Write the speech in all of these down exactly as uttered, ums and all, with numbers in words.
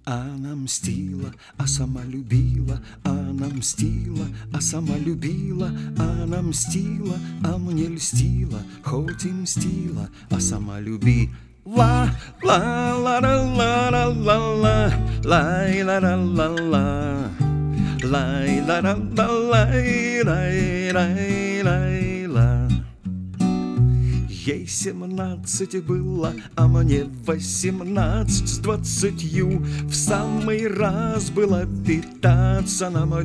Она мстила, а сама любила, она мстила, а сама любила, она мстила, а мне льстила, хоть и мстила, а сама любила. Ла ла ла ла ла ла ла лай ла ла ла ла лай ла ла ла лай лай лай лай ла. Ей семнадцать было, а мне восемнадцать с двадцатью. В самый раз было питаться нам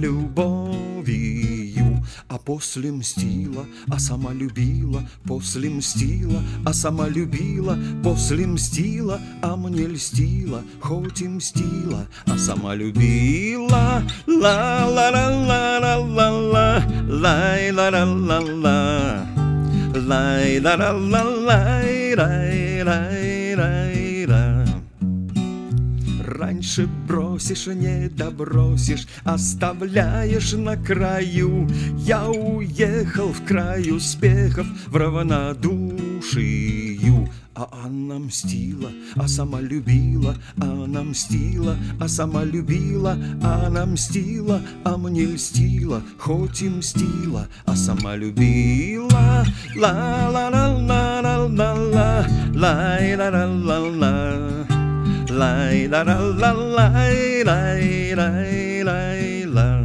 любовью. А после мстила, а сама любила, после мстила, а сама любила, после мстила, а мне льстила, хоть и мстила, а сама любила. Ла ла ла ла ла ла ла лай ла ла ла ла лай ла ла ла лай лай лай лай ла. Раньше бросишь, не добросишь, оставляешь на краю. Я уехал в край успехов, в равнодушию. А она мстила, а сама любила, она мстила, а сама любила, она мстила, а мне льстила, хоть и мстила, а сама любила. Ла ла ла ла ла ла ла лай ла ла ла ла лай ла ла ла лай лай лай лай ла.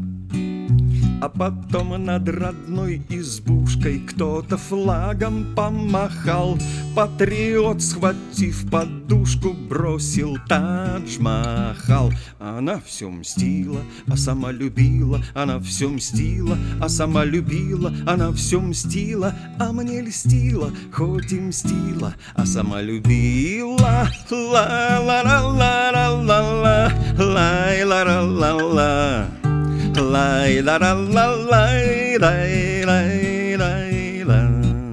А потом над родной избушкой кто-то флагом помахал. Патриот, схватив подушку, бросил Тадж-Махал. Она все мстила, а сама любила, она все мстила, а сама любила, она все мстила, а мне льстила, хоть и мстила, а сама любила. Ла ла ла ла ла ла ла лай ла ла ла ла лай ла ла ла лай лай лай лай ла.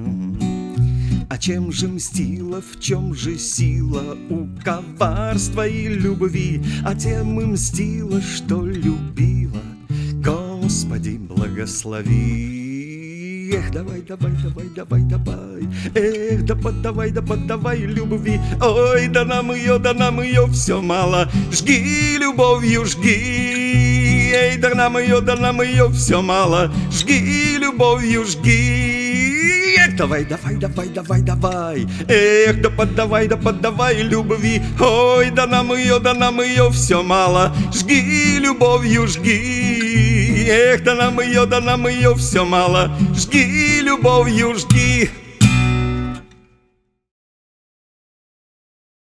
А чем же мстила, в чем же сила у коварства и любви? А тем и мстила, что любила. Господи, благослови. Эх, давай, давай, давай, давай, давай. Эх, да подавай, да подавай любви. Ой, да нам ее, да нам ее все мало. Жги любовью, жги. Эй, да нам ее, да нам ее все мало. Жги любовью, жги. Эх, давай, давай, давай, давай, давай. Эх, да подавай, да подавай любви. Ой, да нам ее, да нам ее все мало. Жги любовью, жги. Эх, да нам ее, да нам ее все мало. Жги любовью, жги.